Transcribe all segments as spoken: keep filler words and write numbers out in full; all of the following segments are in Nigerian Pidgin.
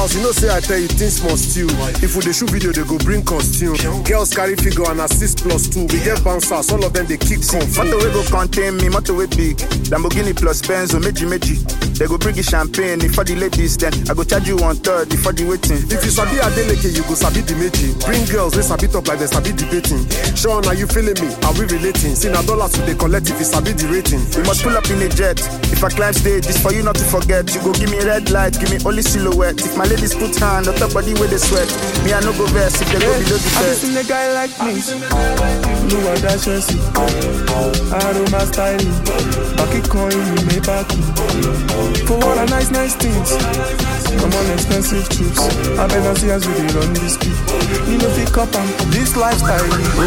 house, you know say I tell you things must steal. If we dey shoot video, they go bring costume. Girls carry figure and assist plus two. We get bouncers, all of them they kick some. Motor way go contain me, motor way big. Lamborghini plus Benz or meji meji. They go bring you champagne for the ladies, then I go charge you one third before the waiting. If you sabi Adeleke, you go sabi the meji. Bring girls, they sabi talk like they sabi debating. Sean, are you feeling me? Are we relating? See na dollars to the collect if you sabi the rating. We must pull up in a jet. If I climb stage, it's for you not to forget. You go give me red light, give me only silhouette. If my ladies put hand on top body where they sweat, me I no go verse if they go below the bed. I've seen a guy like me. No one that Chelsea. I do my styling. Back it coin, you may back for all the nice, nice things. I'm on expensive trips. I better see as we dey run this beat. You know pick up and this lifestyle. Oh,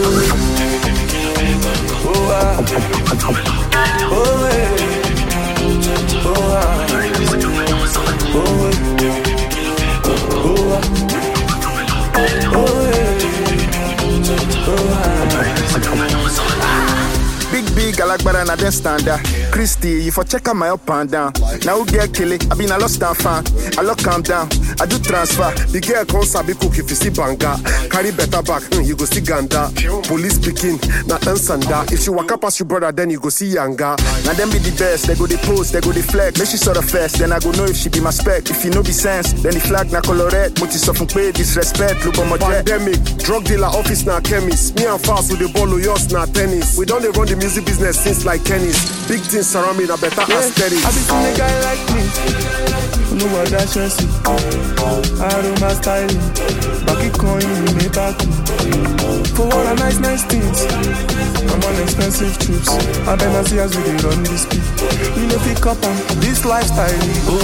oh, ah. Oh, hey. Oh, ah. Oh, hey. Oh, ah. Oh, hey. Oh, ah. Big, big, Alagbara, na then standard. Christy, you for check out my up and down. Now who get kill it? I been a lost and fan. I lock calm down. I do transfer. The girl can't sabi cook if you see banga. Carry better back, mm, you go see ganda. Police speaking, na ansanda. If she walk up past your brother, then you go see yanga. Now them be the best. They go the post, they go the flex. Make she sort of fast, then I go know if she be my spec. If you know be sense, then the flag na colorette. Multi soften pay disrespect. Look on my jet. Pandemic, drug dealer, office na chemist. Me and fast with the ball, yours na tennis. We don't run the music business since like tennis. Big things surround me, na better yeah, aesthetics. I be seen a guy like me. No one that Chelsea. I do my styling. Back it coin, you may back for all the nice, nice things. I'm on expensive trips. I better see as we dey run this beat. You know pick up on this lifestyle. Oh,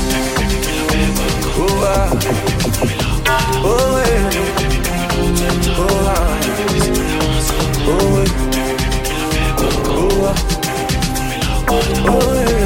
oh, ah. Oh, hey. Oh, ah. Oh, hey. Oh, ah. Oh, hey.